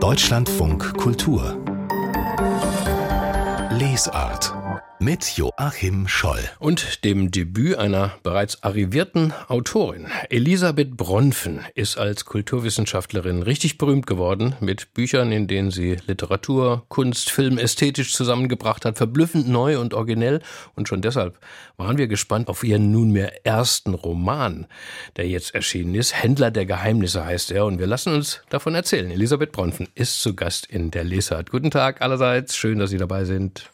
Deutschlandfunk Kultur Lesart mit Joachim Scholl und dem Debüt einer bereits arrivierten Autorin. Elisabeth Bronfen ist als Kulturwissenschaftlerin richtig berühmt geworden mit Büchern, in denen sie Literatur, Kunst, Film ästhetisch zusammengebracht hat, verblüffend neu und originell. Und schon deshalb waren wir gespannt auf ihren nunmehr ersten Roman, der jetzt erschienen ist. Händler der Geheimnisse heißt er, und wir lassen uns davon erzählen. Elisabeth Bronfen ist zu Gast in der Lesart. Guten Tag allerseits, schön, dass Sie dabei sind.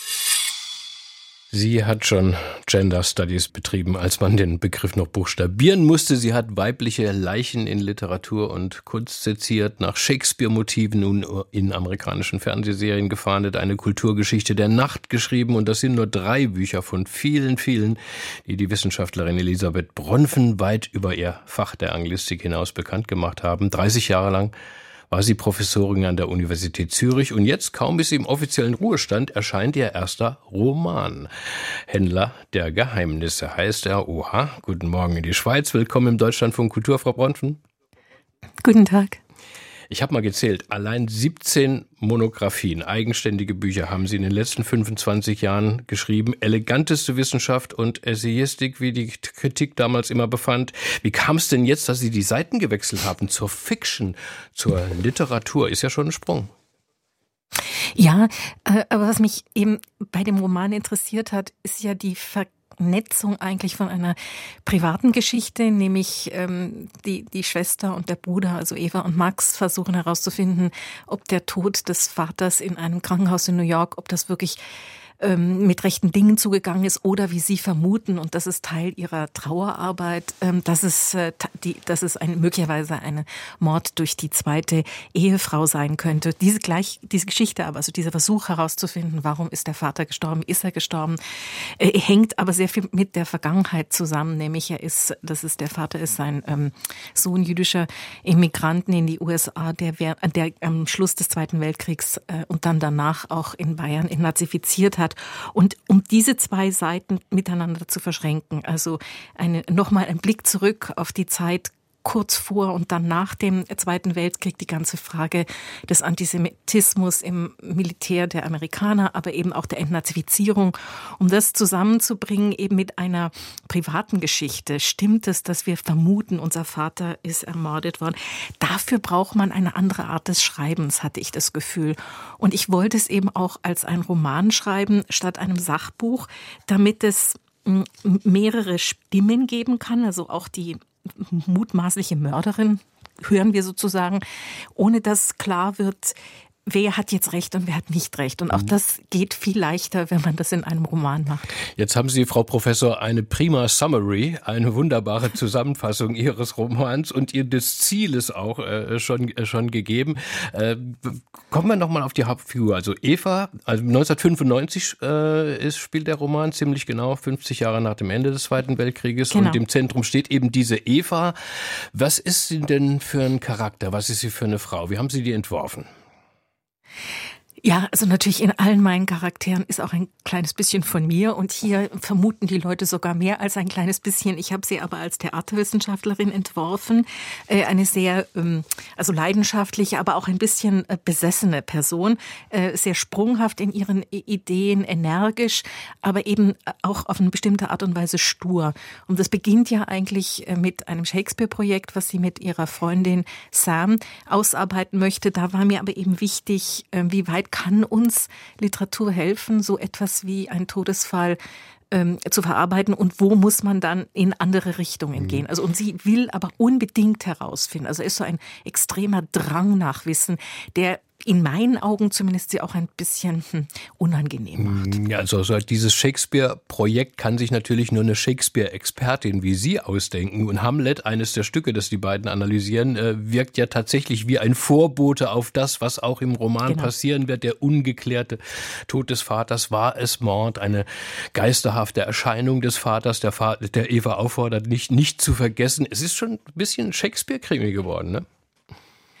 Sie hat schon Gender Studies betrieben, als man den Begriff noch buchstabieren musste. Sie hat weibliche Leichen in Literatur und Kunst seziert, nach Shakespeare-Motiven nun in amerikanischen Fernsehserien gefahndet, eine Kulturgeschichte der Nacht geschrieben. Und das sind nur 3 Bücher von vielen, vielen, die die Wissenschaftlerin Elisabeth Bronfen weit über ihr Fach der Anglistik hinaus bekannt gemacht haben. 30 Jahre lang war sie Professorin an der Universität Zürich, und jetzt, kaum ist sie im offiziellen Ruhestand, erscheint ihr erster Roman. Händler der Geheimnisse heißt er. Oha, guten Morgen in die Schweiz. Willkommen im Deutschlandfunk Kultur, Frau Bronfen. Guten Tag. Ich habe mal gezählt, allein 17 Monographien, eigenständige Bücher haben Sie in den letzten 25 Jahren geschrieben. Eleganteste Wissenschaft und Essayistik, wie die Kritik damals immer befand. Wie kam es denn jetzt, dass Sie die Seiten gewechselt haben zur Fiction, zur Literatur? Ist ja schon ein Sprung. Ja, aber was mich eben bei dem Roman interessiert hat, ist ja die Vernetzung eigentlich von einer privaten Geschichte, nämlich die Schwester und der Bruder, also Eva und Max, versuchen herauszufinden, ob der Tod des Vaters in einem Krankenhaus in New York, ob das wirklich mit rechten Dingen zugegangen ist oder wie sie vermuten, und das ist Teil ihrer Trauerarbeit, dass es möglicherweise ein Mord durch die zweite Ehefrau sein könnte. Diese Geschichte aber, also dieser Versuch herauszufinden, warum ist der Vater gestorben, ist er gestorben, hängt aber sehr viel mit der Vergangenheit zusammen, nämlich der Vater ist ein Sohn jüdischer Immigranten in die USA, der am Schluss des Zweiten Weltkriegs und dann danach auch in Bayern nazifiziert hat. Und um diese 2 Seiten miteinander zu verschränken, also nochmal ein Blick zurück auf die Zeit kurz vor und dann nach dem Zweiten Weltkrieg, die ganze Frage des Antisemitismus im Militär der Amerikaner, aber eben auch der Entnazifizierung, um das zusammenzubringen eben mit einer privaten Geschichte. Stimmt es, dass wir vermuten, unser Vater ist ermordet worden? Dafür braucht man eine andere Art des Schreibens, hatte ich das Gefühl. Und ich wollte es eben auch als ein Roman schreiben, statt einem Sachbuch, damit es mehrere Stimmen geben kann, also auch die mutmaßliche Mörderin hören wir sozusagen, ohne dass klar wird, wer hat jetzt Recht und wer hat nicht Recht. Und auch das geht viel leichter, wenn man das in einem Roman macht. Jetzt haben Sie, Frau Professor, eine prima Summary, eine wunderbare Zusammenfassung Ihres Romans und des Zieles auch schon gegeben. Kommen wir nochmal auf die Hauptfigur. Also Eva, also 1995 spielt der Roman ziemlich genau, 50 Jahre nach dem Ende des Zweiten Weltkrieges. Genau. Und im Zentrum steht eben diese Eva. Was ist sie denn für ein Charakter? Was ist sie für eine Frau? Wie haben Sie die entworfen? Ja, also natürlich in allen meinen Charakteren ist auch ein kleines bisschen von mir, und hier vermuten die Leute sogar mehr als ein kleines bisschen. Ich habe sie aber als Theaterwissenschaftlerin entworfen, eine sehr leidenschaftliche, aber auch ein bisschen besessene Person, sehr sprunghaft in ihren Ideen, energisch, aber eben auch auf eine bestimmte Art und Weise stur. Und das beginnt ja eigentlich mit einem Shakespeare-Projekt, was sie mit ihrer Freundin Sam ausarbeiten möchte. Da war mir aber eben wichtig, wie weit kann uns Literatur helfen, so etwas wie ein Todesfall zu verarbeiten, und wo muss man dann in andere Richtungen gehen. Also, und sie will aber unbedingt herausfinden. Also ist so ein extremer Drang nach Wissen, der in meinen Augen zumindest sie auch ein bisschen unangenehm macht. Ja, also dieses Shakespeare-Projekt kann sich natürlich nur eine Shakespeare-Expertin wie Sie ausdenken. Und Hamlet, eines der Stücke, das die beiden analysieren, wirkt ja tatsächlich wie ein Vorbote auf das, was auch im Roman passieren wird. Der ungeklärte Tod des Vaters, war es Mord, eine geisterhafte Erscheinung des Vaters, der Eva auffordert, nicht zu vergessen. Es ist schon ein bisschen Shakespeare-Krimi geworden, ne?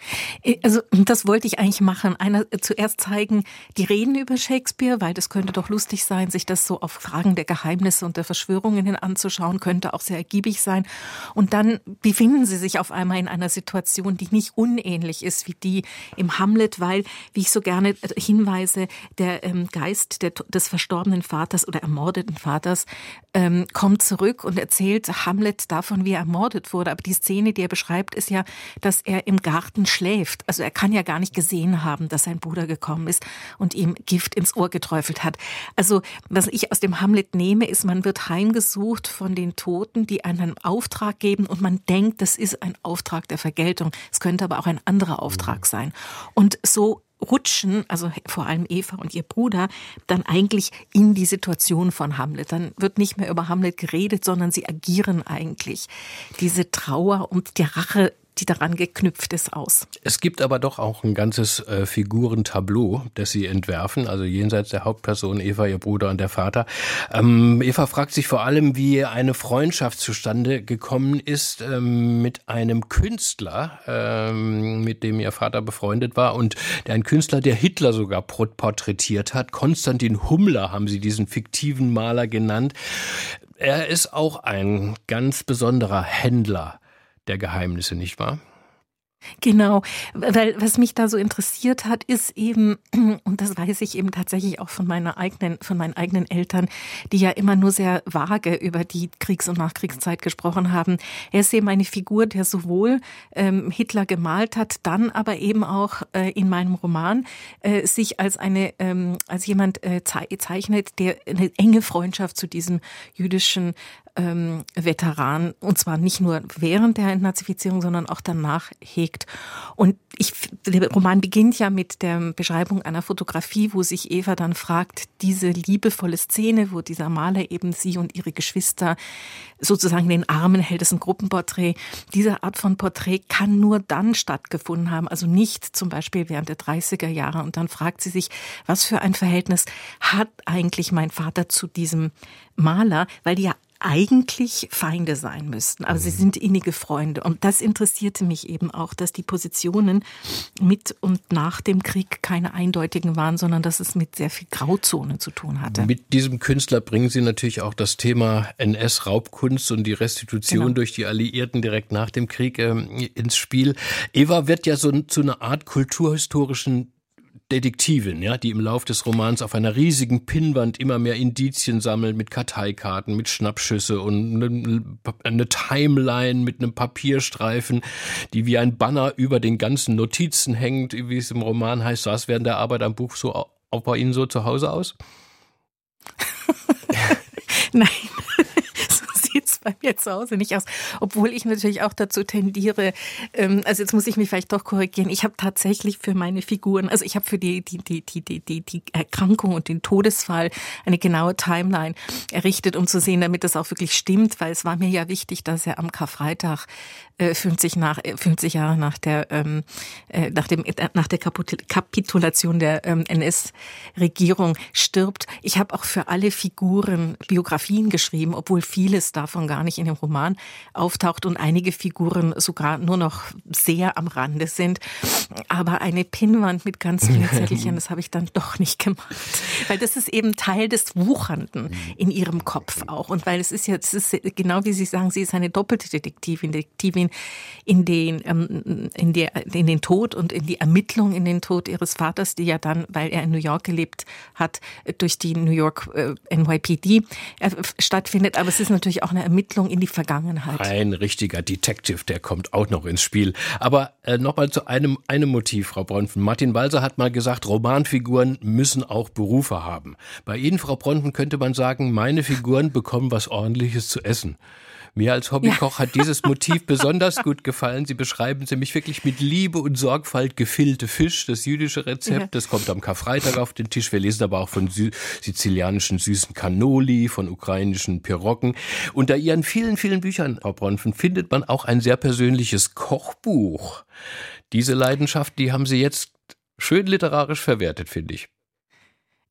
Also das wollte ich eigentlich machen. Zuerst zeigen die Reden über Shakespeare, weil das könnte doch lustig sein, sich das so auf Fragen der Geheimnisse und der Verschwörungen hin anzuschauen, könnte auch sehr ergiebig sein. Und dann befinden sie sich auf einmal in einer Situation, die nicht unähnlich ist wie die im Hamlet, weil, wie ich so gerne hinweise, der Geist des verstorbenen Vaters oder ermordeten Vaters kommt zurück und erzählt Hamlet davon, wie er ermordet wurde. Aber die Szene, die er beschreibt, ist ja, dass er im Garten schläft. Also er kann ja gar nicht gesehen haben, dass sein Bruder gekommen ist und ihm Gift ins Ohr geträufelt hat. Also was ich aus dem Hamlet nehme, ist, man wird heimgesucht von den Toten, die einen Auftrag geben und man denkt, das ist ein Auftrag der Vergeltung. Es könnte aber auch ein anderer Auftrag sein. Und so rutschen, also vor allem Eva und ihr Bruder, dann eigentlich in die Situation von Hamlet. Dann wird nicht mehr über Hamlet geredet, sondern sie agieren eigentlich diese Trauer und die Rache, die daran geknüpft ist, aus. Es gibt aber doch auch ein ganzes Figurentableau, das Sie entwerfen, also jenseits der Hauptperson Eva, ihr Bruder und der Vater. Eva fragt sich vor allem, wie eine Freundschaft zustande gekommen ist mit einem Künstler, mit dem ihr Vater befreundet war und ein Künstler, der Hitler sogar porträtiert hat. Konstantin Hummler haben Sie diesen fiktiven Maler genannt. Er ist auch ein ganz besonderer Händler der Geheimnisse, nicht wahr? Genau, weil was mich da so interessiert hat, ist eben, und das weiß ich eben tatsächlich auch von meinen eigenen Eltern, die ja immer nur sehr vage über die Kriegs- und Nachkriegszeit gesprochen haben. Er ist eben eine Figur, der sowohl Hitler gemalt hat, dann aber eben auch in meinem Roman sich als jemand zeichnet, der eine enge Freundschaft zu diesem jüdischen Veteran, und zwar nicht nur während der Entnazifizierung, sondern auch danach hegt. Und der Roman beginnt ja mit der Beschreibung einer Fotografie, wo sich Eva dann fragt, diese liebevolle Szene, wo dieser Maler eben sie und ihre Geschwister sozusagen in den Armen hält, ist ein Gruppenporträt. Diese Art von Porträt kann nur dann stattgefunden haben, also nicht zum Beispiel während der 30er Jahre. Und dann fragt sie sich, was für ein Verhältnis hat eigentlich mein Vater zu diesem Maler, weil die ja eigentlich Feinde sein müssten, aber sie sind innige Freunde. Und das interessierte mich eben auch, dass die Positionen mit und nach dem Krieg keine eindeutigen waren, sondern dass es mit sehr viel Grauzonen zu tun hatte. Mit diesem Künstler bringen Sie natürlich auch das Thema NS-Raubkunst und die Restitution durch die Alliierten direkt nach dem Krieg ins Spiel. Eva wird ja so zu einer Art kulturhistorischen Detektivin, ja, die im Lauf des Romans auf einer riesigen Pinnwand immer mehr Indizien sammelt mit Karteikarten, mit Schnappschüsse und eine Timeline mit einem Papierstreifen, die wie ein Banner über den ganzen Notizen hängt, wie es im Roman heißt. Sah es während der Arbeit am Buch so auch bei Ihnen so zu Hause aus? Nein. Sieht's bei mir zu Hause nicht aus, obwohl ich natürlich auch dazu tendiere, also jetzt muss ich mich vielleicht doch korrigieren, ich habe tatsächlich für meine Figuren, also ich habe für die Erkrankung und den Todesfall eine genaue Timeline errichtet, um zu sehen, damit das auch wirklich stimmt, weil es war mir ja wichtig, dass er am Karfreitag 50 Jahre nach der Kapitulation der NS-Regierung stirbt. Ich habe auch für alle Figuren Biografien geschrieben, obwohl vieles davon gar nicht in dem Roman auftaucht und einige Figuren sogar nur noch sehr am Rande sind. Aber eine Pinnwand mit ganz vielen Zettelchen, das habe ich dann doch nicht gemacht. Weil das ist eben Teil des Wuchernden in ihrem Kopf auch. Und weil es ist genau wie Sie sagen, sie ist eine doppelte Detektivin in den Tod und in die Ermittlung in den Tod ihres Vaters, die ja dann, weil er in New York gelebt hat, durch die New York NYPD stattfindet. Aber es ist natürlich auch eine Ermittlung in die Vergangenheit. Ein richtiger Detective, der kommt auch noch ins Spiel. Aber nochmal zu einem Motiv, Frau Bronfen. Martin Walser hat mal gesagt, Romanfiguren müssen auch Berufe haben. Bei Ihnen, Frau Bronfen, könnte man sagen, meine Figuren bekommen was Ordentliches zu essen. Mir als Hobbykoch hat dieses Motiv besonders gut gefallen. Sie beschreiben nämlich wirklich mit Liebe und Sorgfalt gefüllte Fisch, das jüdische Rezept. Das kommt am Karfreitag auf den Tisch. Wir lesen aber auch von sizilianischen süßen Cannoli, von ukrainischen Piroggen. Unter Ihren vielen, vielen Büchern, Frau Bronfen, findet man auch ein sehr persönliches Kochbuch. Diese Leidenschaft, die haben Sie jetzt schön literarisch verwertet, finde ich.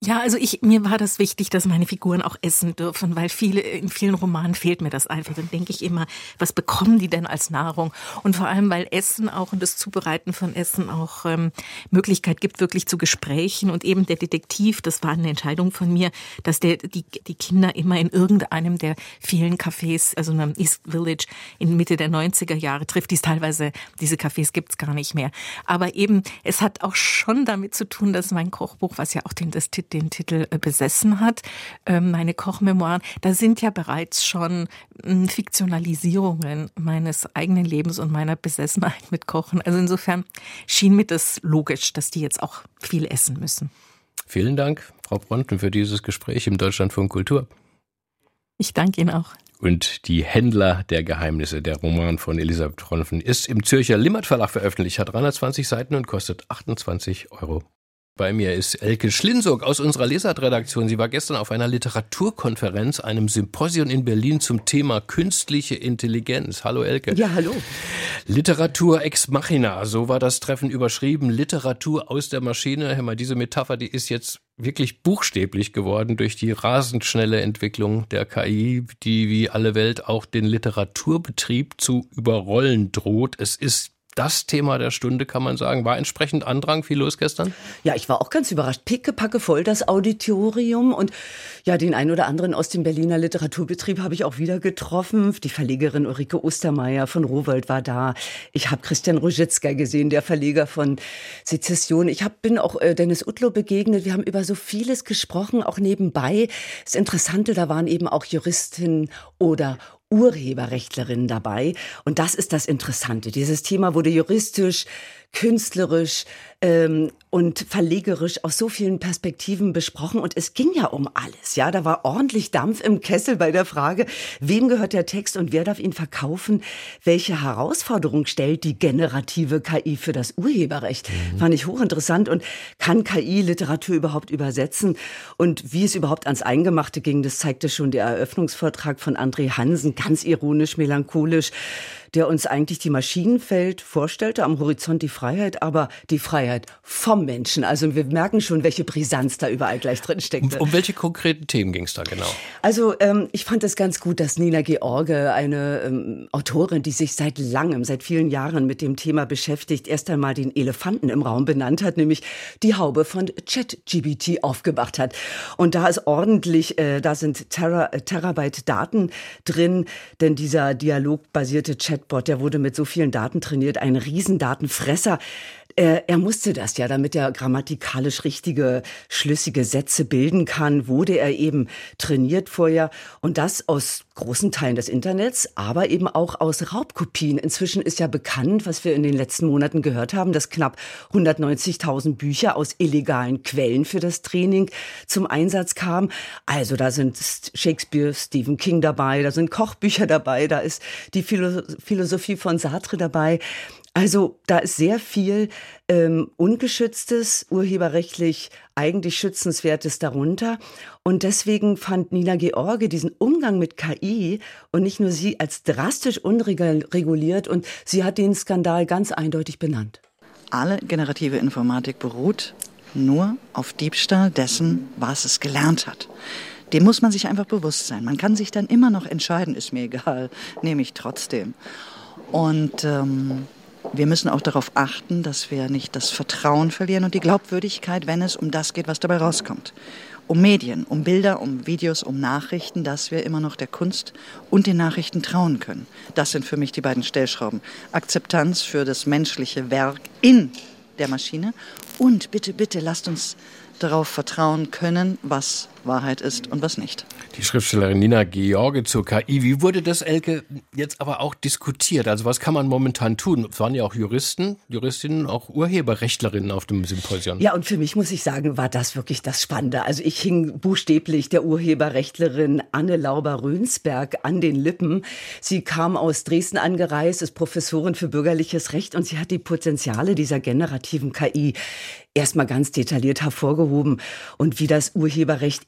Ja, also mir war das wichtig, dass meine Figuren auch essen dürfen, weil in vielen Romanen fehlt mir das einfach. Dann denke ich immer, was bekommen die denn als Nahrung? Und vor allem, weil Essen auch und das Zubereiten von Essen auch Möglichkeit gibt, wirklich zu Gesprächen. Und eben der Detektiv, das war eine Entscheidung von mir, dass die Kinder immer in irgendeinem der vielen Cafés, also in einem East Village in Mitte der 90er Jahre trifft. Diese Cafés gibt's gar nicht mehr. Aber eben, es hat auch schon damit zu tun, dass mein Kochbuch, was ja auch den Titel besessen hat, meine Kochmemoiren, da sind ja bereits schon Fiktionalisierungen meines eigenen Lebens und meiner Besessenheit mit Kochen. Also insofern schien mir das logisch, dass die jetzt auch viel essen müssen. Vielen Dank, Frau Bronten, für dieses Gespräch im Deutschlandfunk Kultur. Ich danke Ihnen auch. Und die Händler der Geheimnisse, der Roman von Elisabeth Tronfen, ist im Zürcher Limmert Verlag veröffentlicht, hat 320 Seiten und kostet 28 €. Bei mir ist Elke Schlinzog aus unserer Lesart-Redaktion. Sie war gestern auf einer Literaturkonferenz, einem Symposium in Berlin zum Thema künstliche Intelligenz. Hallo Elke. Ja, hallo. Literatur ex machina, so war das Treffen überschrieben. Literatur aus der Maschine. Hör mal, diese Metapher, die ist jetzt wirklich buchstäblich geworden durch die rasend schnelle Entwicklung der KI, die wie alle Welt auch den Literaturbetrieb zu überrollen droht. Es ist das Thema der Stunde, kann man sagen. War entsprechend Andrang, viel los gestern? Ja, ich war auch ganz überrascht. Pickepacke voll das Auditorium und ja, den einen oder anderen aus dem Berliner Literaturbetrieb habe ich auch wieder getroffen. Die Verlegerin Ulrike Ostermeier von Rowohlt war da. Ich habe Christian Ruzicka gesehen, der Verleger von Sezession. Bin auch Dennis Utlo begegnet. Wir haben über so vieles gesprochen, auch nebenbei. Das Interessante, da waren eben auch Juristinnen oder Urheberrechtlerinnen dabei. Und das ist das Interessante. Dieses Thema wurde juristisch, künstlerisch und verlegerisch aus so vielen Perspektiven besprochen. Und es ging ja um alles. Ja, da war ordentlich Dampf im Kessel bei der Frage, wem gehört der Text und wer darf ihn verkaufen? Welche Herausforderung stellt die generative KI für das Urheberrecht? Fand ich hochinteressant. Und kann KI Literatur überhaupt übersetzen? Und wie es überhaupt ans Eingemachte ging, das zeigte schon der Eröffnungsvortrag von André Hansen, ganz ironisch, melancholisch, der uns eigentlich die Maschinenwelt vorstellte, am Horizont die Freiheit, aber die Freiheit vom Menschen. Also wir merken schon, welche Brisanz da überall gleich drin steckt. Um welche konkreten Themen ging es da genau? Also ich fand es ganz gut, dass Nina George, eine Autorin, die sich seit vielen Jahren mit dem Thema beschäftigt, erst einmal den Elefanten im Raum benannt hat, nämlich die Haube von ChatGPT aufgemacht hat. Und da ist ordentlich, da sind Terabyte Daten drin, denn dieser dialogbasierte Chatbot, der wurde mit so vielen Daten trainiert, ein Riesendatenfresser. Er musste das ja, damit er grammatikalisch richtige, schlüssige Sätze bilden kann, wurde er eben trainiert vorher. Und das aus großen Teilen des Internets, aber eben auch aus Raubkopien. Inzwischen ist ja bekannt, was wir in den letzten Monaten gehört haben, dass knapp 190.000 Bücher aus illegalen Quellen für das Training zum Einsatz kamen. Also da sind Shakespeare, Stephen King dabei, da sind Kochbücher dabei, da ist die Philosophie von Sartre dabei. Also da ist sehr viel ungeschütztes, urheberrechtlich eigentlich schützenswertes darunter. Und deswegen fand Nina George diesen Umgang mit KI und nicht nur sie als drastisch unreguliert. Und sie hat den Skandal ganz eindeutig benannt. Alle generative Informatik beruht nur auf Diebstahl dessen, was es gelernt hat. Dem muss man sich einfach bewusst sein. Man kann sich dann immer noch entscheiden, ist mir egal, nehme ich trotzdem. Und wir müssen auch darauf achten, dass wir nicht das Vertrauen verlieren und die Glaubwürdigkeit, wenn es um das geht, was dabei rauskommt. Um Medien, um Bilder, um Videos, um Nachrichten, dass wir immer noch der Kunst und den Nachrichten trauen können. Das sind für mich die beiden Stellschrauben. Akzeptanz für das menschliche Werk in der Maschine und bitte, bitte lasst uns darauf vertrauen können, was Wahrheit ist und was nicht. Die Schriftstellerin Nina George zur KI. Wie wurde das, Elke, jetzt aber auch diskutiert? Also was kann man momentan tun? Es waren ja auch Juristinnen, auch Urheberrechtlerinnen auf dem Symposium. Ja, und für mich, muss ich sagen, war das wirklich das Spannende. Also ich hing buchstäblich der Urheberrechtlerin Anne Lauber-Rönsberg an den Lippen. Sie kam aus Dresden angereist, ist Professorin für bürgerliches Recht und sie hat die Potenziale dieser generativen KI erstmal ganz detailliert hervorgehoben und wie das Urheberrecht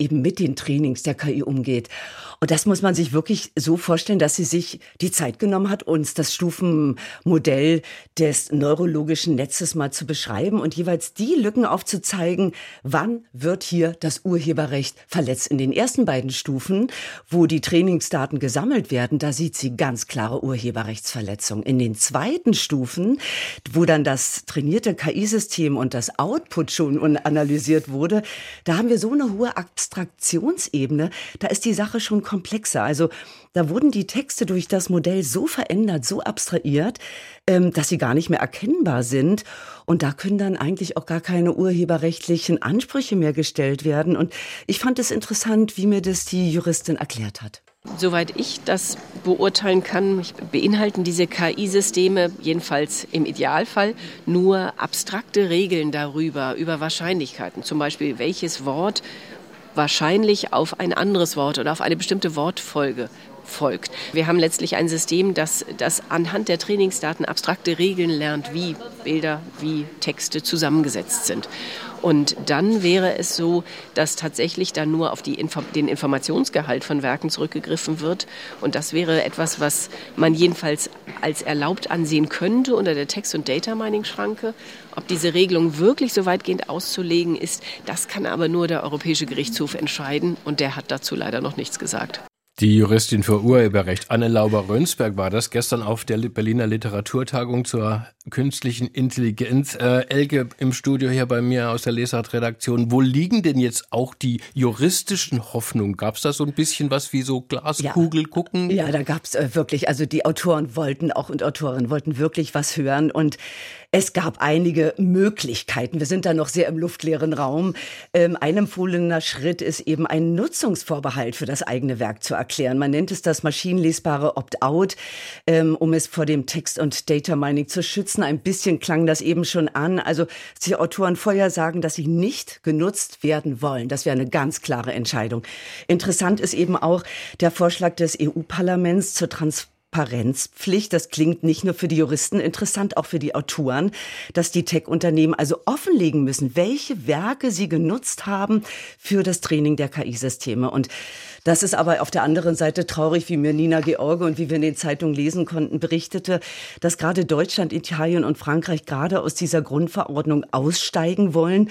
eben mit den Trainings der KI umgeht. Und das muss man sich wirklich so vorstellen, dass sie sich die Zeit genommen hat, uns das Stufenmodell des neurologischen Netzes mal zu beschreiben und jeweils die Lücken aufzuzeigen, wann wird hier das Urheberrecht verletzt. In den ersten beiden Stufen, wo die Trainingsdaten gesammelt werden, da sieht sie ganz klare Urheberrechtsverletzung. In den zweiten Stufen, wo dann das trainierte KI-System und das Output schon analysiert wurde, da haben wir so eine hohe Abstraktionsebene, da ist die Sache schon komplexer. Also da wurden die Texte durch das Modell so verändert, so abstrahiert, dass sie gar nicht mehr erkennbar sind. Und da können dann eigentlich auch gar keine urheberrechtlichen Ansprüche mehr gestellt werden. Und ich fand es interessant, wie mir das die Juristin erklärt hat. Soweit ich das beurteilen kann, beinhalten diese KI-Systeme, jedenfalls im Idealfall, nur abstrakte Regeln darüber, über Wahrscheinlichkeiten. Zum Beispiel, welches Wort wahrscheinlich auf ein anderes Wort oder auf eine bestimmte Wortfolge folgt. Wir haben letztlich ein System, das anhand der Trainingsdaten abstrakte Regeln lernt, wie Bilder, wie Texte zusammengesetzt sind. Und dann wäre es so, dass tatsächlich dann nur auf den Informationsgehalt von Werken zurückgegriffen wird. Und das wäre etwas, was man jedenfalls als erlaubt ansehen könnte unter der Text- und Data-Mining-Schranke. Ob diese Regelung wirklich so weitgehend auszulegen ist, das kann aber nur der Europäische Gerichtshof entscheiden. Und der hat dazu leider noch nichts gesagt. Die Juristin für Urheberrecht Anne Lauber-Rönsberg war das gestern auf der Berliner Literaturtagung zur künstlichen Intelligenz. Elke im Studio hier bei mir aus der Lesart-Redaktion. Wo liegen denn jetzt auch die juristischen Hoffnungen? Gab es da so ein bisschen was wie so Glaskugel gucken? Ja, da gab es wirklich, also die Autoren und Autorinnen wollten wirklich was hören und es gab einige Möglichkeiten. Wir sind da noch sehr im luftleeren Raum. Ein empfohlener Schritt ist eben ein Nutzungsvorbehalt für das eigene Werk zu erklären. Man nennt es das maschinenlesbare Opt-out, um es vor dem Text- und Data-Mining zu schützen. Ein bisschen klang das eben schon an. Also die Autoren vorher sagen, dass sie nicht genutzt werden wollen. Das wäre eine ganz klare Entscheidung. Interessant ist eben auch der Vorschlag des EU-Parlaments zur Transparenzpflicht. Das klingt nicht nur für die Juristen interessant, auch für die Autoren, dass die Tech-Unternehmen also offenlegen müssen, welche Werke sie genutzt haben für das Training der KI-Systeme. Und das ist aber auf der anderen Seite traurig, wie mir Nina George und wie wir in den Zeitungen lesen konnten, berichtete, dass gerade Deutschland, Italien und Frankreich gerade aus dieser Grundverordnung aussteigen wollen.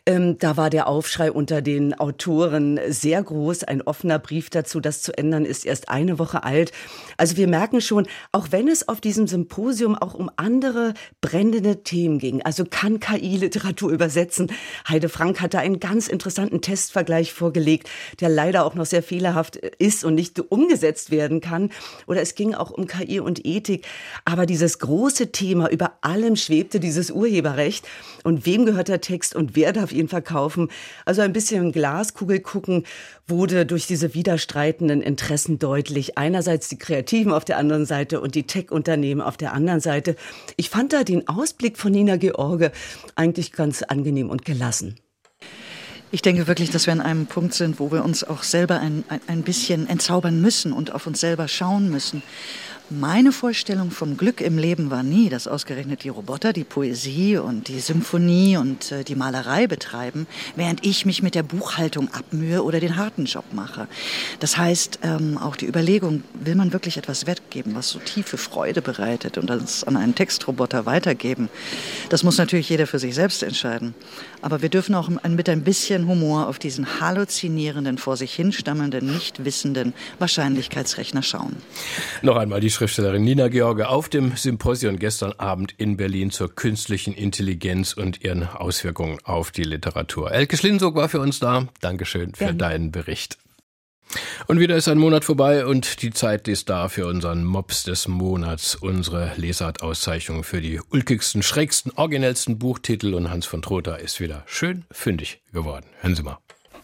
Da war der Aufschrei unter den Autoren sehr groß. Ein offener Brief dazu, das zu ändern, ist erst eine Woche alt. Also wir merken schon, auch wenn es auf diesem Symposium auch um andere brennende Themen ging, also kann KI Literatur übersetzen. Heide Frank hatte einen ganz interessanten Testvergleich vorgelegt, der leider auch noch sehr fehlerhaft ist und nicht umgesetzt werden kann. Oder es ging auch um KI und Ethik. Aber dieses große Thema, über allem schwebte dieses Urheberrecht. Und wem gehört der Text und wer darf ihn verkaufen? Also ein bisschen Glaskugel gucken wurde durch diese widerstreitenden Interessen deutlich. Einerseits die Kreativen auf der anderen Seite und die Tech-Unternehmen auf der anderen Seite. Ich fand da den Ausblick von Nina George eigentlich ganz angenehm und gelassen. Ich denke wirklich, dass wir an einem Punkt sind, wo wir uns auch selber ein bisschen entzaubern müssen und auf uns selber schauen müssen. Meine Vorstellung vom Glück im Leben war nie, dass ausgerechnet die Roboter die Poesie und die Symphonie und die Malerei betreiben, während ich mich mit der Buchhaltung abmühe oder den harten Job mache. Das heißt, auch die Überlegung, will man wirklich etwas weggeben, was so tiefe Freude bereitet und das an einen Textroboter weitergeben, das muss natürlich jeder für sich selbst entscheiden. Aber wir dürfen auch mit ein bisschen Humor auf diesen halluzinierenden, vor sich hinstammelnden, nicht wissenden Wahrscheinlichkeitsrechner schauen. Noch einmal die Schriftstellerin Nina George auf dem Symposium gestern Abend in Berlin zur künstlichen Intelligenz und ihren Auswirkungen auf die Literatur. Elke Schlinzog war für uns da. Dankeschön für deinen Bericht. Und wieder ist ein Monat vorbei und die Zeit ist da für unseren Mops des Monats, unsere Lesart-Auszeichnung für die ulkigsten, schrägsten, originellsten Buchtitel. Und Hans von Trotha ist wieder schön fündig geworden. Hören Sie mal.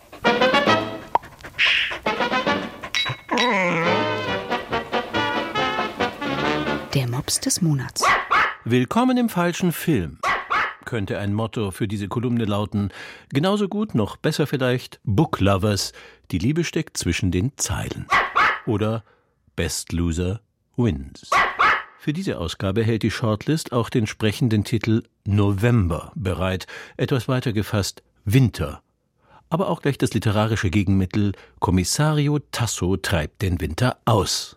Der Mops des Monats. Willkommen im falschen Film, könnte ein Motto für diese Kolumne lauten. Genauso gut, noch besser vielleicht, Book Lovers, die Liebe steckt zwischen den Zeilen. Oder Best Loser Wins. Für diese Ausgabe hält die Shortlist auch den sprechenden Titel November bereit, etwas weiter gefasst Winter. aber auch gleich das literarische Gegenmittel Kommissario Tasso treibt den Winter aus.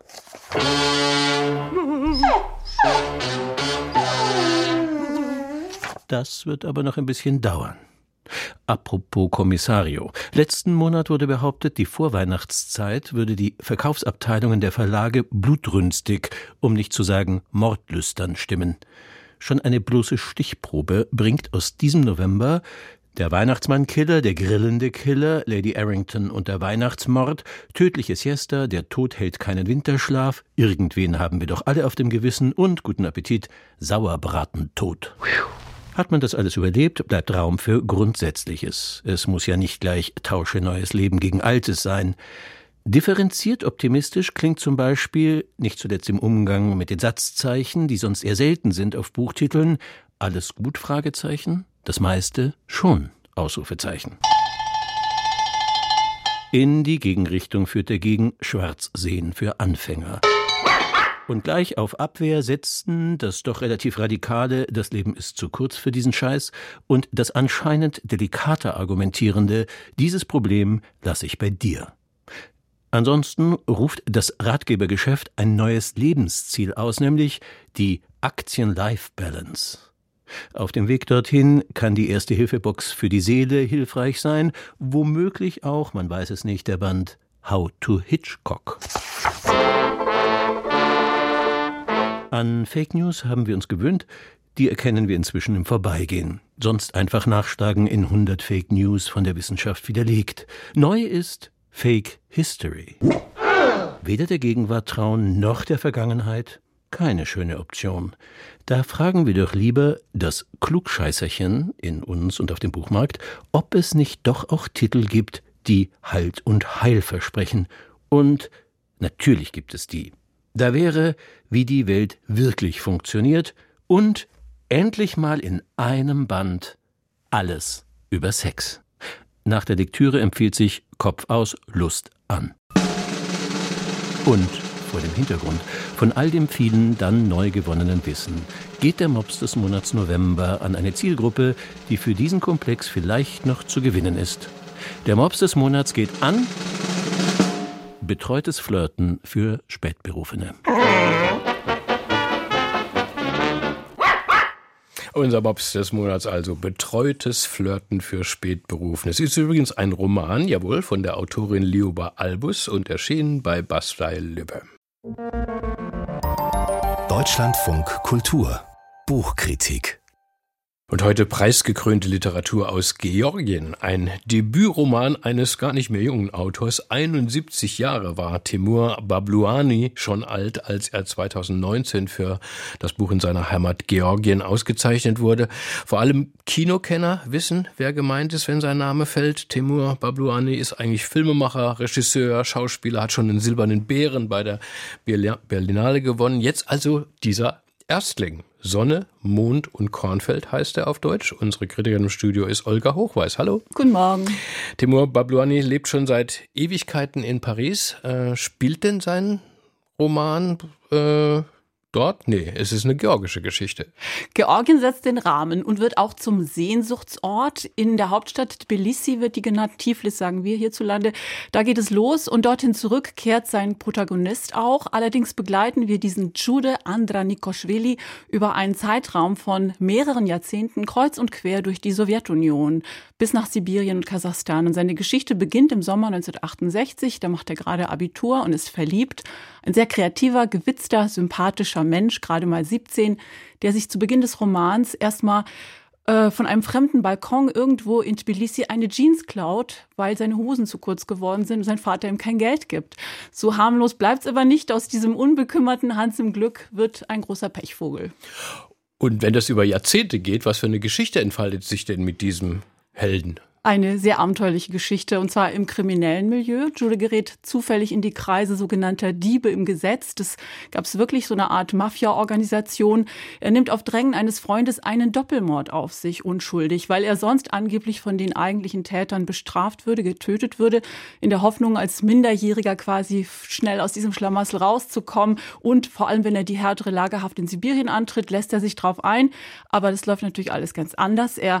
Das wird aber noch ein bisschen dauern. Apropos Kommissario. Letzten Monat wurde behauptet, die Vorweihnachtszeit würde die Verkaufsabteilungen der Verlage blutrünstig, um nicht zu sagen mordlüstern stimmen. Schon eine bloße Stichprobe bringt aus diesem November Der Weihnachtsmann-Killer, Der grillende Killer, Lady Arrington und der Weihnachtsmord, Tödliche Siesta, Der Tod hält keinen Winterschlaf, Irgendwen haben wir doch alle auf dem Gewissen und, guten Appetit, Sauerbratentod. Hat man das alles überlebt, bleibt Raum für Grundsätzliches. Es muss ja nicht gleich tausche neues Leben gegen altes sein. Differenziert optimistisch klingt zum Beispiel, nicht zuletzt im Umgang mit den Satzzeichen, die sonst eher selten sind auf Buchtiteln, alles gut? Fragezeichen, das meiste schon, Ausrufezeichen. In die Gegenrichtung führt dagegen Schwarzsehen für Anfänger. Und gleich auf Abwehr setzten das doch relativ radikale »Das Leben ist zu kurz für diesen Scheiß« und das anscheinend delikater argumentierende »Dieses Problem lasse ich bei dir«. Ansonsten ruft das Ratgebergeschäft ein neues Lebensziel aus, nämlich die Aktien-Life-Balance. Auf dem Weg dorthin kann die Erste-Hilfe-Box für die Seele hilfreich sein, womöglich auch, man weiß es nicht, der Band How to Hitchcock. An Fake News haben wir uns gewöhnt, die erkennen wir inzwischen im Vorbeigehen. Sonst einfach nachschlagen in 100 Fake News von der Wissenschaft widerlegt. Neu ist Fake History. Weder der Gegenwart trauen noch der Vergangenheit. Keine schöne Option. Da fragen wir doch lieber das Klugscheißerchen in uns und auf dem Buchmarkt, ob es nicht doch auch Titel gibt, die Halt und Heil versprechen. Und natürlich gibt es die. Da wäre, wie die Welt wirklich funktioniert und endlich mal in einem Band alles über Sex. Nach der Lektüre empfiehlt sich Kopf aus, Lust an. Und vor dem Hintergrund von all dem vielen dann neu gewonnenen Wissen geht der Mops des Monats November an eine Zielgruppe, die für diesen Komplex vielleicht noch zu gewinnen ist. Der Mops des Monats geht an betreutes Flirten für Spätberufene. Unser Mops des Monats also betreutes Flirten für Spätberufene. Es ist übrigens ein Roman, jawohl, von der Autorin Lioba Albus und erschienen bei Bastei Lübbe. Deutschlandfunk Kultur Buchkritik. Und heute preisgekrönte Literatur aus Georgien. Ein Debütroman eines gar nicht mehr jungen Autors. 71 Jahre war Timur Babluani schon alt, als er 2019 für das Buch in seiner Heimat Georgien ausgezeichnet wurde. Vor allem Kinokenner wissen, wer gemeint ist, wenn sein Name fällt. Timur Babluani ist eigentlich Filmemacher, Regisseur, Schauspieler, hat schon den Silbernen Bären bei der Berlinale gewonnen. Jetzt also dieser Erstling. Sonne, Mond und Kornfeld heißt er auf Deutsch. Unsere Kritikerin im Studio ist Olga Hochweiß. Hallo. Guten Morgen. Timur Babluani lebt schon seit Ewigkeiten in Paris. Spielt denn sein Roman dort? Nee, es ist eine georgische Geschichte. Georgien setzt den Rahmen und wird auch zum Sehnsuchtsort. In der Hauptstadt Tbilisi wird die genannt, Tiflis sagen wir hierzulande. Da geht es los und dorthin zurück kehrt sein Protagonist auch. Allerdings begleiten wir diesen Jude Andranikoschwili über einen Zeitraum von mehreren Jahrzehnten kreuz und quer durch die Sowjetunion bis nach Sibirien und Kasachstan. Und seine Geschichte beginnt im Sommer 1968. Da macht er gerade Abitur und ist verliebt. Ein sehr kreativer, gewitzter, sympathischer Mensch, gerade mal 17, der sich zu Beginn des Romans erstmal von einem fremden Balkon irgendwo in Tbilisi eine Jeans klaut, weil seine Hosen zu kurz geworden sind und sein Vater ihm kein Geld gibt. So harmlos bleibt's aber nicht. Aus diesem unbekümmerten Hans im Glück wird ein großer Pechvogel. Und wenn das über Jahrzehnte geht, was für eine Geschichte entfaltet sich denn mit diesem Helden? Eine sehr abenteuerliche Geschichte, und zwar im kriminellen Milieu. Jude gerät zufällig in die Kreise sogenannter Diebe im Gesetz. Das gab es wirklich, so eine Art Mafia-Organisation. Er nimmt auf Drängen eines Freundes einen Doppelmord auf sich, unschuldig, weil er sonst angeblich von den eigentlichen Tätern bestraft würde, getötet würde, in der Hoffnung, als Minderjähriger quasi schnell aus diesem Schlamassel rauszukommen. Und vor allem, wenn er die härtere Lagerhaft in Sibirien antritt, lässt er sich drauf ein. Aber das läuft natürlich alles ganz anders. Er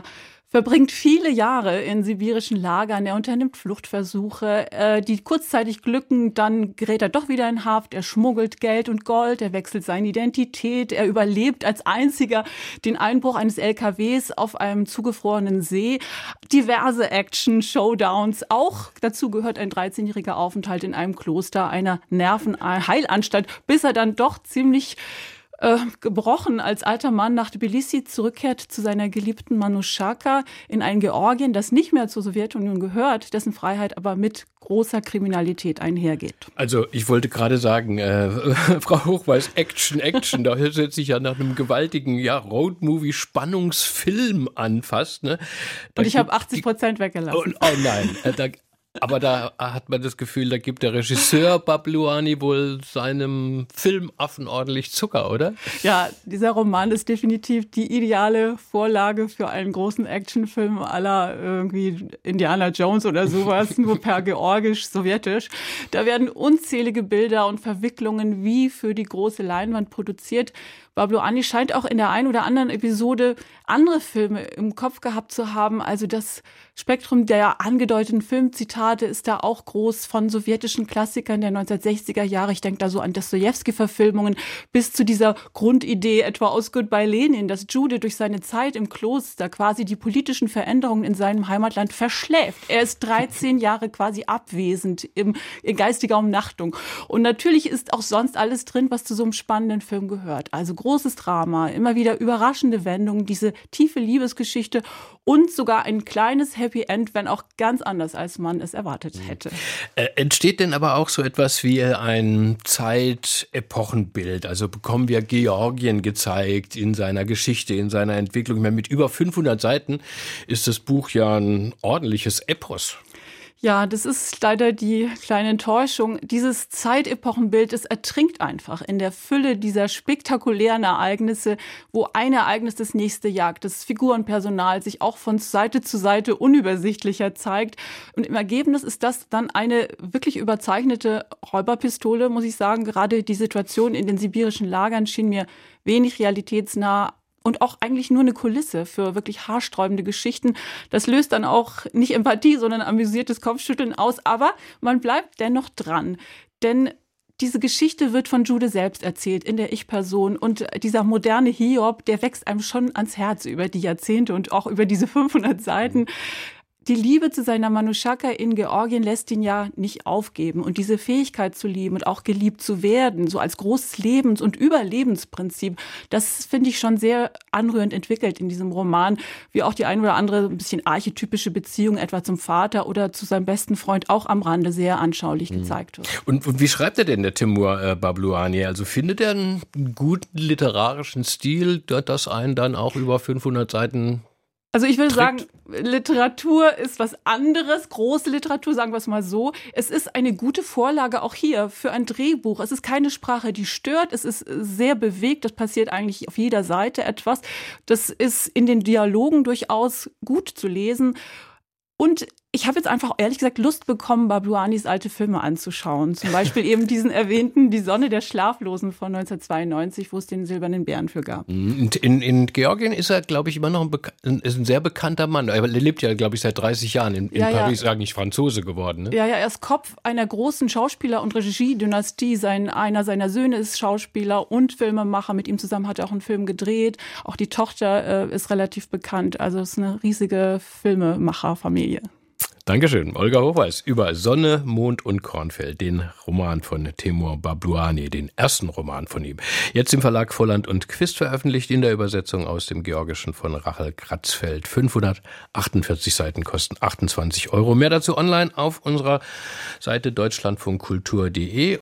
verbringt viele Jahre in sibirischen Lagern. Er unternimmt Fluchtversuche, die kurzzeitig glücken. Dann gerät er doch wieder in Haft. Er schmuggelt Geld und Gold. Er wechselt seine Identität. Er überlebt als einziger den Einbruch eines LKWs auf einem zugefrorenen See. Diverse Action-Showdowns. Auch dazu gehört ein 13-jähriger Aufenthalt in einem Kloster, einer Nervenheilanstalt, bis er dann doch ziemlich gebrochen als alter Mann nach Tbilisi zurückkehrt zu seiner geliebten Manuschaka in ein Georgien, das nicht mehr zur Sowjetunion gehört, dessen Freiheit aber mit großer Kriminalität einhergeht. Also ich wollte gerade sagen, Frau Hochweiß, Action, da hört sich ja nach einem gewaltigen Roadmovie-Spannungsfilm an fast. Ne? Und ich habe 80% weggelassen. Oh nein, aber da hat man das Gefühl, da gibt der Regisseur Babluani wohl seinem Filmaffen ordentlich Zucker, oder? Ja, dieser Roman ist definitiv die ideale Vorlage für einen großen Actionfilm à la irgendwie Indiana Jones oder sowas, nur per georgisch-sowjetisch. Da werden unzählige Bilder und Verwicklungen wie für die große Leinwand produziert. Babluani scheint auch in der einen oder anderen Episode andere Filme im Kopf gehabt zu haben. Also das Spektrum der angedeuteten Filmzitate ist da auch groß, von sowjetischen Klassikern der 1960er Jahre. Ich denke da so an Dostojewski-Verfilmungen bis zu dieser Grundidee etwa aus Goodbye Lenin, dass Jude durch seine Zeit im Kloster quasi die politischen Veränderungen in seinem Heimatland verschläft. Er ist 13 Jahre quasi abwesend in geistiger Umnachtung. Und natürlich ist auch sonst alles drin, was zu so einem spannenden Film gehört. Also großes Drama, immer wieder überraschende Wendungen, diese tiefe Liebesgeschichte und sogar ein kleines Happy End, wenn auch ganz anders, als man es erwartet hätte. Entsteht denn aber auch so etwas wie ein Zeitepochenbild? Also bekommen wir Georgien gezeigt in seiner Geschichte, in seiner Entwicklung? Ich meine, mit über 500 Seiten ist das Buch ja ein ordentliches Epos. Ja, das ist leider die kleine Enttäuschung. Dieses Zeitepochenbild, es ertrinkt einfach in der Fülle dieser spektakulären Ereignisse, wo ein Ereignis das nächste jagt, das Figurenpersonal sich auch von Seite zu Seite unübersichtlicher zeigt. Und im Ergebnis ist das dann eine wirklich überzeichnete Räuberpistole, muss ich sagen. Gerade die Situation in den sibirischen Lagern schien mir wenig realitätsnah. Und auch eigentlich nur eine Kulisse für wirklich haarsträubende Geschichten. Das löst dann auch nicht Empathie, sondern amüsiertes Kopfschütteln aus. Aber man bleibt dennoch dran. Denn diese Geschichte wird von Jude selbst erzählt, in der Ich-Person. Und dieser moderne Hiob, der wächst einem schon ans Herz über die Jahrzehnte und auch über diese 500 Seiten. Die Liebe zu seiner Manuschaka in Georgien lässt ihn ja nicht aufgeben. Und diese Fähigkeit zu lieben und auch geliebt zu werden, so als großes Lebens- und Überlebensprinzip, das finde ich schon sehr anrührend entwickelt in diesem Roman. Wie auch die ein oder andere ein bisschen archetypische Beziehung etwa zum Vater oder zu seinem besten Freund auch am Rande sehr anschaulich gezeigt wird. Und wie schreibt er denn, der Timur Babluani? Also findet er einen guten literarischen Stil, das einen dann auch über 500 Seiten... Also ich würde sagen, Literatur ist was anderes, große Literatur, sagen wir es mal so. Es ist eine gute Vorlage auch hier für ein Drehbuch. Es ist keine Sprache, die stört, es ist sehr bewegt, das passiert eigentlich auf jeder Seite etwas. Das ist in den Dialogen durchaus gut zu lesen. Und ich habe jetzt einfach, ehrlich gesagt, Lust bekommen, Babluanis alte Filme anzuschauen. Zum Beispiel eben diesen erwähnten Die Sonne der Schlaflosen von 1992, wo es den Silbernen Bären für gab. In Georgien ist er, glaube ich, immer noch ein sehr bekannter Mann. Er lebt ja, glaube ich, seit 30 Jahren in Paris, eigentlich Franzose geworden. Ne? Ja, er ist Kopf einer großen Schauspieler- und Regiedynastie. Einer seiner Söhne ist Schauspieler und Filmemacher. Mit ihm zusammen hat er auch einen Film gedreht. Auch die Tochter ist relativ bekannt. Also es ist eine riesige Filmemacherfamilie. Dankeschön, Olga Hochweiß, über Sonne, Mond und Kornfeld, den Roman von Timur Babluani, den ersten Roman von ihm. Jetzt im Verlag Volland und Quist veröffentlicht, in der Übersetzung aus dem Georgischen von Rachel Kratzfeld. 548 Seiten kosten 28 €. Mehr dazu online auf unserer Seite deutschlandfunkkultur.de.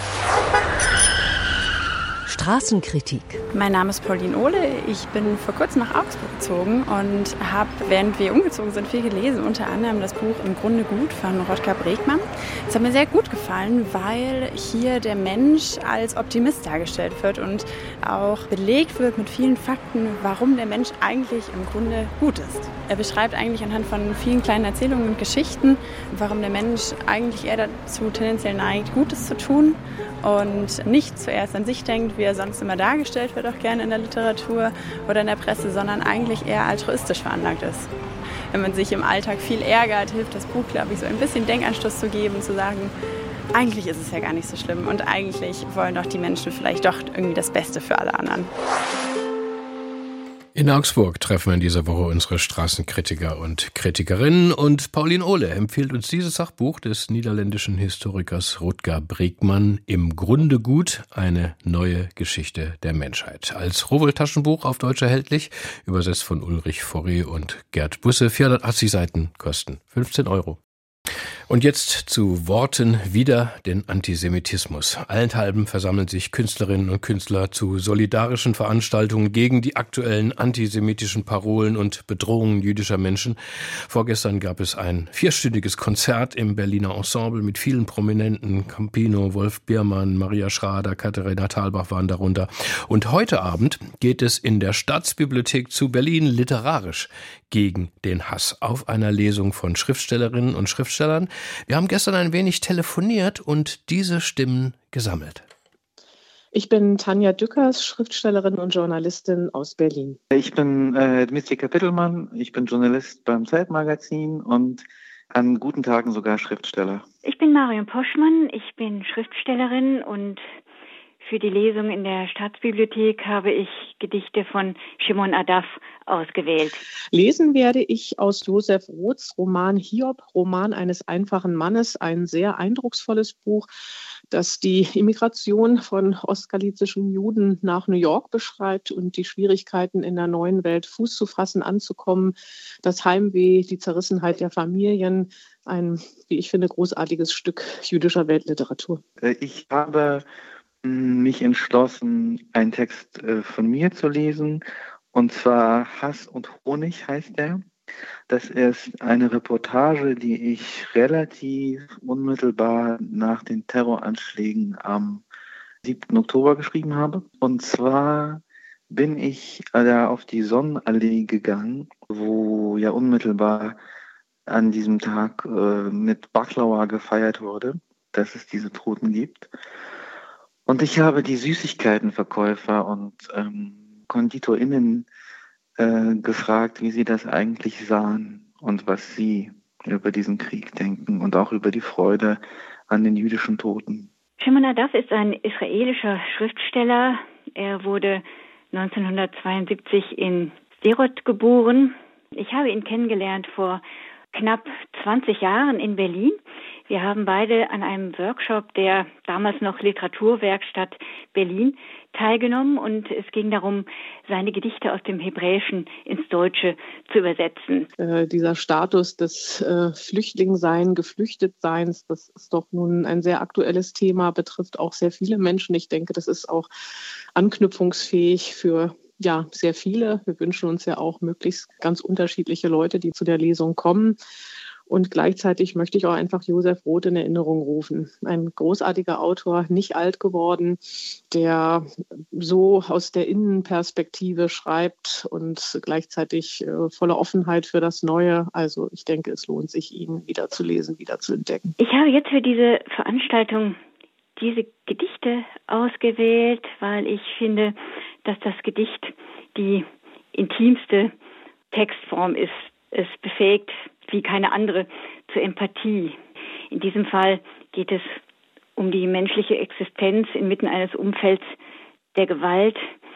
Straßenkritik. Mein Name ist Pauline Ohle. Ich bin vor kurzem nach Augsburg gezogen und habe, während wir umgezogen sind, viel gelesen. Unter anderem das Buch Im Grunde gut von Rodger Bregmann. Es hat mir sehr gut gefallen, weil hier der Mensch als Optimist dargestellt wird und auch belegt wird mit vielen Fakten, warum der Mensch eigentlich im Grunde gut ist. Er beschreibt eigentlich anhand von vielen kleinen Erzählungen und Geschichten, warum der Mensch eigentlich eher dazu tendenziell neigt, Gutes zu tun und nicht zuerst an sich denkt, wie er sonst immer dargestellt wird, auch gerne in der Literatur oder in der Presse, sondern eigentlich eher altruistisch veranlagt ist. wenn man sich im Alltag viel ärgert, hilft das Buch, glaube ich, so ein bisschen Denkanstoß zu geben, zu sagen, eigentlich ist es ja gar nicht so schlimm und eigentlich wollen doch die Menschen vielleicht doch irgendwie das Beste für alle anderen. In Augsburg treffen wir in dieser Woche unsere Straßenkritiker und Kritikerinnen und Pauline Ohle empfiehlt uns dieses Sachbuch des niederländischen Historikers Rutger Bregman Im Grunde gut, eine neue Geschichte der Menschheit. Als Rowohlt-Taschenbuch auf Deutsch erhältlich, übersetzt von Ulrich Fauré und Gerd Busse, 480 Seiten, kosten 15 €. Und jetzt zu Worten wider den Antisemitismus. Allenthalben versammeln sich Künstlerinnen und Künstler zu solidarischen Veranstaltungen gegen die aktuellen antisemitischen Parolen und Bedrohungen jüdischer Menschen. Vorgestern gab es ein 4-stündiges Konzert im Berliner Ensemble mit vielen Prominenten. Campino, Wolf Biermann, Maria Schrader, Katharina Thalbach waren darunter. Und heute Abend geht es in der Staatsbibliothek zu Berlin literarisch gegen den Hass auf einer Lesung von Schriftstellerinnen und Schriftstellern. Wir haben gestern ein wenig telefoniert und diese Stimmen gesammelt. Ich bin Tanja Dückers, Schriftstellerin und Journalistin aus Berlin. Ich bin Dmitri Kapitelmann, ich bin Journalist beim Zeitmagazin und an guten Tagen sogar Schriftsteller. Ich bin Marion Poschmann, ich bin Schriftstellerin und für die Lesung in der Staatsbibliothek habe ich Gedichte von Shimon Adaf ausgewählt. Lesen werde ich aus Josef Roths Roman Hiob, Roman eines einfachen Mannes, ein sehr eindrucksvolles Buch, das die Immigration von ostgalizischen Juden nach New York beschreibt und die Schwierigkeiten in der neuen Welt Fuß zu fassen, anzukommen, das Heimweh, die Zerrissenheit der Familien, ein, wie ich finde, großartiges Stück jüdischer Weltliteratur. Ich habe mich entschlossen, einen Text von mir zu lesen, und zwar Hass und Honig heißt er. Das ist eine Reportage, die ich relativ unmittelbar nach den Terroranschlägen am 7. Oktober geschrieben habe. Und zwar bin ich da auf die Sonnenallee gegangen, wo ja unmittelbar an diesem Tag mit Baklava gefeiert wurde, dass es diese Toten gibt. Und ich habe die Süßigkeitenverkäufer und KonditorInnen gefragt, wie sie das eigentlich sahen und was sie über diesen Krieg denken und auch über die Freude an den jüdischen Toten. Shimon Adaf ist ein israelischer Schriftsteller. Er wurde 1972 in Sderot geboren. Ich habe ihn kennengelernt vor knapp 20 Jahren in Berlin. Wir haben beide an einem Workshop der damals noch Literaturwerkstatt Berlin teilgenommen und es ging darum, seine Gedichte aus dem Hebräischen ins Deutsche zu übersetzen. Dieser Status des Flüchtlingsseins, Geflüchtetseins, das ist doch nun ein sehr aktuelles Thema, betrifft auch sehr viele Menschen. Ich denke, das ist auch anknüpfungsfähig für sehr viele. Wir wünschen uns ja auch möglichst ganz unterschiedliche Leute, die zu der Lesung kommen. Und gleichzeitig möchte ich auch einfach Josef Roth in Erinnerung rufen. Ein großartiger Autor, nicht alt geworden, der so aus der Innenperspektive schreibt und gleichzeitig voller Offenheit für das Neue. Also ich denke, es lohnt sich, ihn wieder zu lesen, wieder zu entdecken. Ich habe jetzt für diese Veranstaltung diese Gedichte ausgewählt, weil ich finde, dass das Gedicht die intimste Textform ist. Es befähigt wie keine andere zur Empathie. In diesem Fall geht es um die menschliche Existenz inmitten eines Umfelds der Gewalt.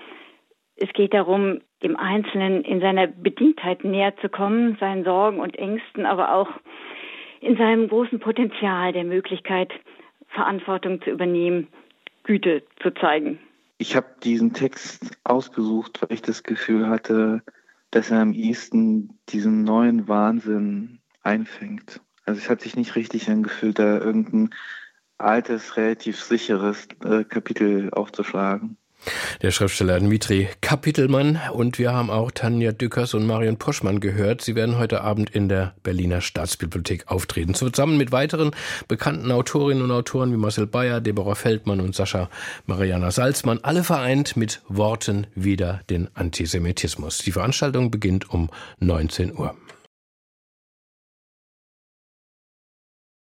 Es geht darum, dem Einzelnen in seiner Bedientheit näher zu kommen, seinen Sorgen und Ängsten, aber auch in seinem großen Potenzial der Möglichkeit, Verantwortung zu übernehmen, Güte zu zeigen. Ich habe diesen Text ausgesucht, weil ich das Gefühl hatte, dass er am ehesten diesen neuen Wahnsinn einfängt. Also es hat sich nicht richtig angefühlt, da irgendein altes, relativ sicheres Kapitel aufzuschlagen. Der Schriftsteller Dmitri Kapitelmann, und wir haben auch Tanja Dückers und Marion Poschmann gehört. Sie werden heute Abend in der Berliner Staatsbibliothek auftreten, zusammen mit weiteren bekannten Autorinnen und Autoren wie Marcel Beyer, Deborah Feldmann und Sascha Mariana Salzmann, alle vereint mit Worten wider den Antisemitismus. Die Veranstaltung beginnt um 19 Uhr.